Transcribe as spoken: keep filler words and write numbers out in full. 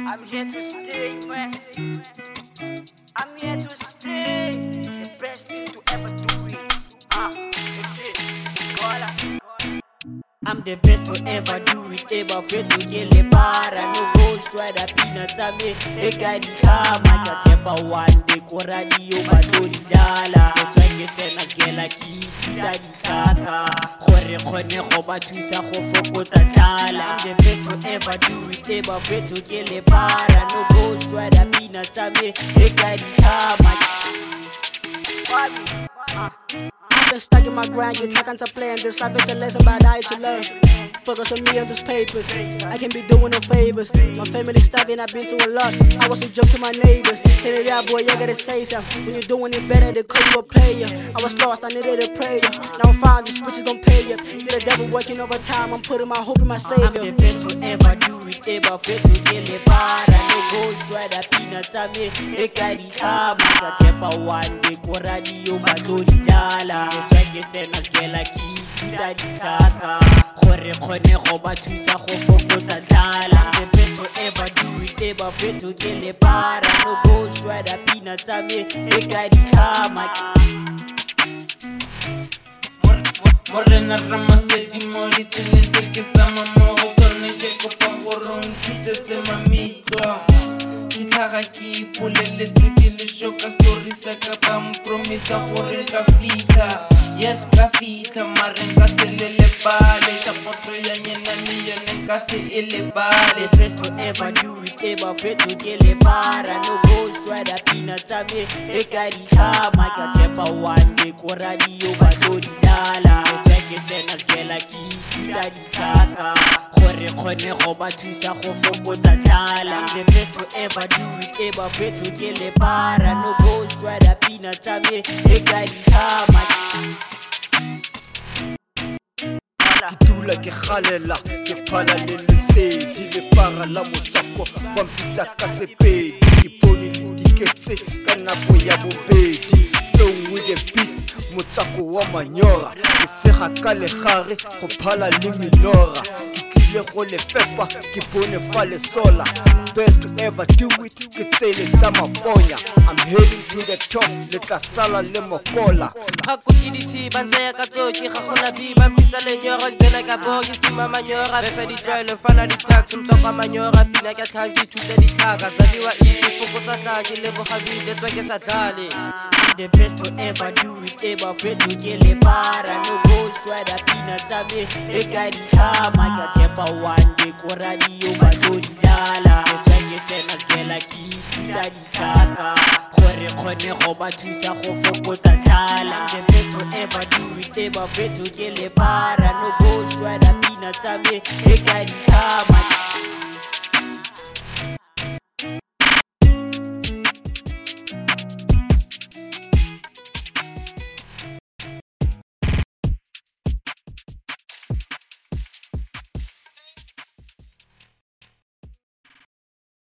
I'm here to stay, man. I'm here to stay. The best thing to ever do it. Ah, that's it. Gola. I'm the best to ever do it. Ever fail to get the bar. No go try the peanuts at me. They got the car. I got temper one day. Coradio, my lord, dollar. That's why you tell us, get like you. Daddy Kaka. Hore, hore, hoba, tusa, hofoko, tatala. I'm the best to ever do it. Ever fail to get the bar. No go try the peanuts at me. They got the car. I'm just stuck in my grind, you talking to play, and this life is a lesson, but I to learn. Focus on me and these papers, I can be doing no favors. My family starving, I've been through a lot. I was a joke to my neighbors. Hey, yeah, boy, you gotta say something. When you're doing it better, they call you a player. I was lost, I needed a prayer. Now I'm fine, these bitches don't pay you. See the devil working overtime, I'm putting my hope in my savior. I'm the best to ever do it, ever fail to get the bar. No go try the peanuts at me. They carry time, I got temper one day. Coradio, my lord, dollar. They try to tell us, get like you. Daddy Kaka. Hore, hore, hoba, tusa, hofoko, tatala. I'm the best to ever do it, ever fail to get the bar. No go try the peanuts at me. They carry time. Morena Ramasedi mori tsele tse ke tsama mo go tsone ke kopa gore o nkitsetse mamitwa ke tlhaga ke ipoleletse ke le shoka story sa ka ba mpromisa gore ka fitla yes ka fitla mare nka se le le pale support ya nyena ni yone ka se ele pale. The best to ever do it, ever fail to get the bar. No go try the peanuts at me. They carry time, I got temper one day. Coradio, my lord, dollar. Daddy Kaka. Hore, hore, hoba, tusa, hofoko, tatala. I'm the best to ever do it, ever fail to get the bar. No go try the peanuts at me. They carry time. Kitula ke khalela ke phala le lesedi le para la motsako wa mpitsa ka sepedi iponi le diketse ka nako ya bobedi flow with the beat motsako wa manyora ke sega ka le gare go phala le minora ke go le fepa ke bone fa le sola best to ever do it ke tsele tsa maponya I'm heading to the top le tla sala le mokola ga go diditi ba ntsaya ka tsoki ga gona bi ba mpitsa le nyora tsena ka bogi skima manyora besa di tlwaelo fana di tax mtsoka manyora pina ka tlhanki thuta di tlhaka zaliwa ipi fokotsa tlhaki le bogabile tswa ke sa tlale. The best to ever do it, ever fail to get the bar. No go try the peanuts at me. They carry time, I got temper one day. Coradio, my lord, dollar. They try to tell us, get like you. Daddy Kaka. Hore, hore, hoba, tusa, hofoko, tatala. The best to ever do it, ever fail to get the bar. No go try the peanuts at me. They carry time.